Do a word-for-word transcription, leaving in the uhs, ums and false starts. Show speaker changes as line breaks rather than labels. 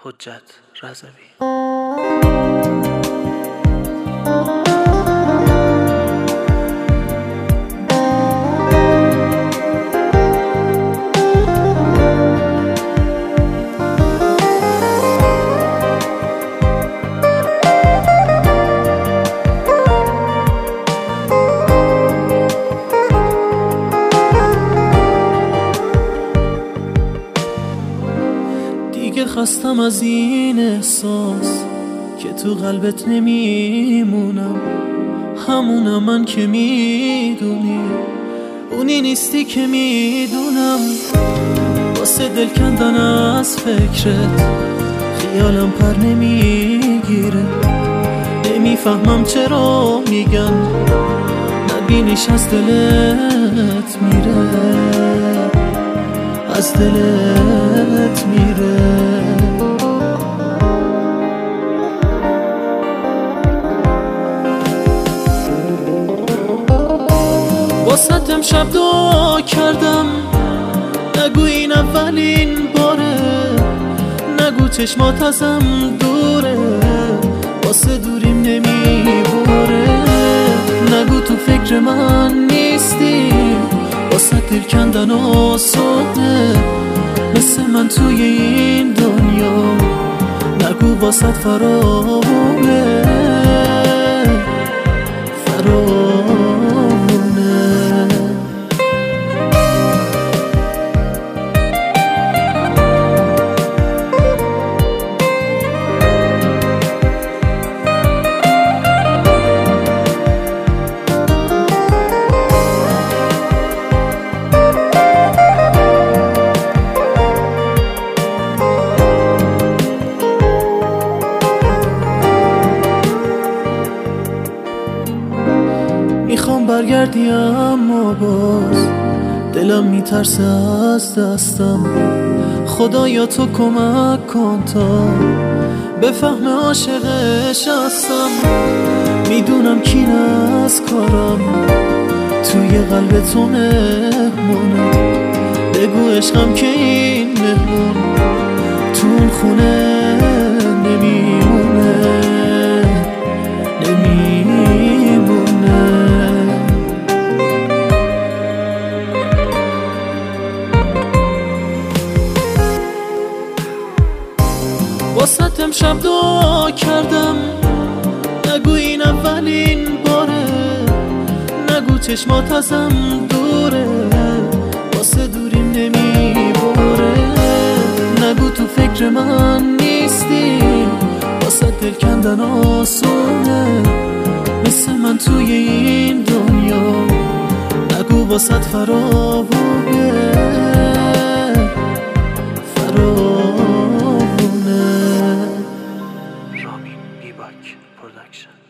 حجت رضوی.
دیگه خستم از این احساس که تو قلبت نمیمونم، همونم من که میدونی اونی نیستی که میدونم. واسه دل کندن از فکرت خیالم پر نمیگیره، نمیفهمم چرا میگن نبینیش از دلت میره، از دلت میره. واسه امشب دعا کردم، نگو این اولین باره، نگو چشمات ازم دوره، واسه دوریم نمیباره، نگو تو فکر من نیستی، واسه دل کندن آسونه مثل من توی این دنیا، نگو واسه فراونه فراونه. میخوام برگردی اما باز دلم میترسه از دستم، خدایا تو کمک کن تا بفهم عاشقش هستم. میدونم کین از کارم توی قلب تو مهمونم، بگو عشقم که این مهمون تو اون خونه نمیمونه نمیمونه. واسه امشب دعا کردم، نگو این اولین باره، نگو چشمات ازم دوره، واسه دوریم نمیباره، نگو تو فکر من نیستی، واسه دل کندن آسونه مثل من توی این دنیا، نگو واسه فراونه فراونه.
رامین بیباک پروداکشن.